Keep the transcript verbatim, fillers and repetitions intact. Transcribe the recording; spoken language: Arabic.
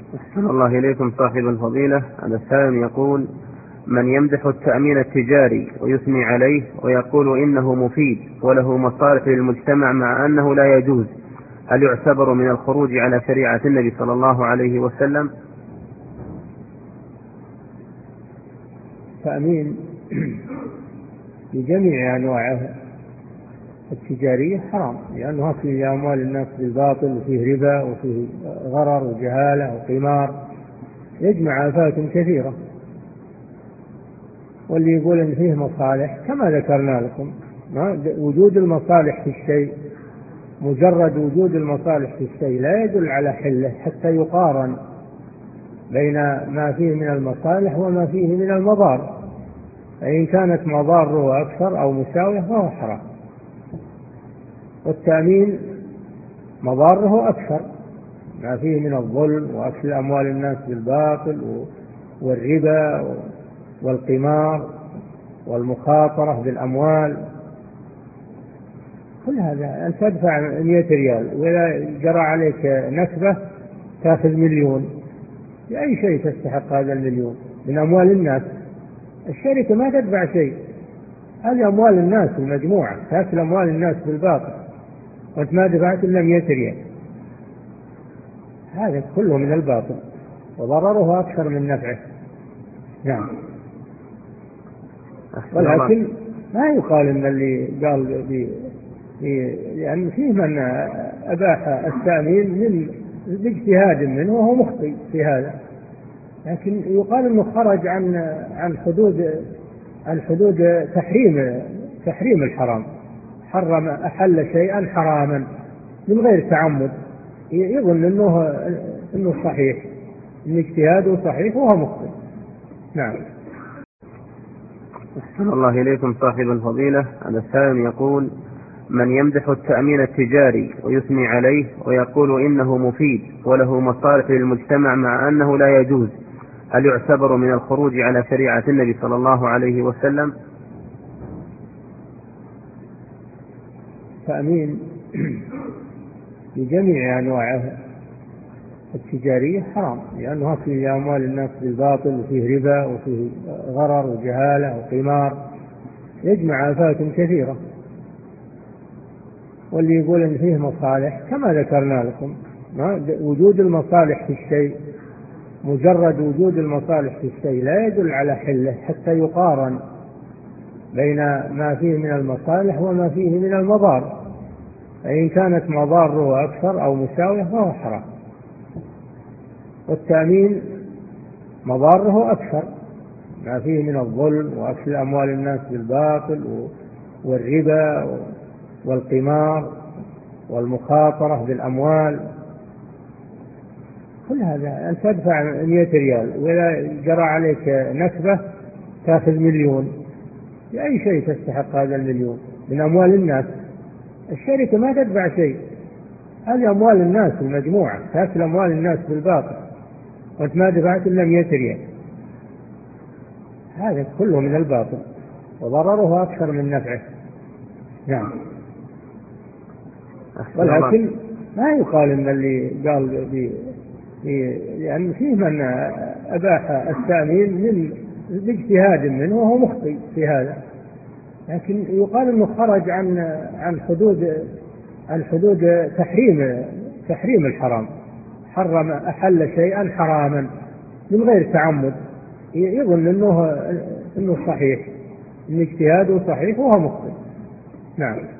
أحسن الله إليكم صاحب الفضيلة. هذا السائل يقول: من يمدح التأمين التجاري ويثني عليه ويقول إنه مفيد وله مصالح للمجتمع مع أنه لا يجوز، هل يعتبر من الخروج على شريعة النبي صلى الله عليه وسلم؟ تأمين بجميع أنواعه التجارية حرام، لأنه فيه أموال الناس بالباطل وفيه ربا وفيه غرر وجهالة وقمار، يجمع آفات كثيرة. واللي يقول إن فيه مصالح كما ذكرنا لكم، وجود المصالح في الشيء، مجرد وجود المصالح في الشيء لا يدل على حله حتى يقارن بين ما فيه من المصالح وما فيه من المضار، فإن كانت مضاره أكثر أو مساوية فهو حرام. والتأمين مضاره أكثر، ما فيه من الظلم وأكل أموال الناس بالباطل والربا والقمار والمخاطرة بالأموال، كل هذا. أن تدفع مئة ريال وإذا جرى عليك نكبة تأخذ مليون، بأي شيء تستحق هذا المليون؟ من أموال الناس. الشركة ما تدفع شيء، هذه أموال الناس المجموعة، تأكل أموال الناس بالباطل وأنت ما دفعت إلا مئة ريال. هذا كله من الباطل وضرره أكثر من نفعه. نعم. ولكن ما يقال إن اللي قال بي لأن فيه من أباح التأمين من باجتهاد منه وهو مخطئ في هذا، لكن يقال إنه خرج عن عن حدود عن حدود تحريم تحريم الحرام، حرم أحل شيئا حراما من غير تعمد، يظن إنه إنه صحيح، إن اجتهاده صحيح وهو مخطئ. نعم. أحسن الله إليكم صاحب الفضيلة. هذا السائل يقول: من يمدح التأمين التجاري ويثني عليه ويقول إنه مفيد وله مصالح للمجتمع مع أنه لا يجوز، هل يعتبر من الخروج على شريعة النبي صلى الله عليه وسلم؟ تأمين بجميع أنواعه التجارية حرام، لأنه فيه أموال الناس بالباطل وفيه ربا وفيه غرر وجهالة وقمار، يجمع آفات كثيرة. واللي يقول إن فيه مصالح كما ذكرنا لكم، وجود المصالح في الشيء، مجرد وجود المصالح في الشيء لا يدل على حله حتى يقارن بين ما فيه من المصالح وما فيه من المضار، فإن كانت مضاره أكثر أو مساوية فهو حرام. والتأمين مضاره أكثر، ما فيه من الظلم وأكل أموال الناس بالباطل والربا والقمار والمخاطرة بالأموال، كل هذا. أن تدفع مئة ريال وإذا جرى عليك نكبة تأخذ مليون، بأي شيء تستحق هذا المليون؟ من أموال الناس. الشركة ما تدفع شيء، هذه أموال الناس المجموعة، تأكل أموال الناس بالباطل وأنت ما دفعت إلا مئة ريال. هذا كله من الباطل وضرره أكثر من نفعه. نعم. ولكن ما يقال إن اللي قال بي لأن فيه من أباح التأمين من باجتهاد منه وهو مخطئ في هذا، لكن يقال إنه خرج عن عن حدود عن حدود تحريم تحريم الحرام، حرم أحل شيئا حراما من غير تعمد، يظن إنه إنه صحيح، إن اجتهاده صحيح وهو مخطئ. نعم.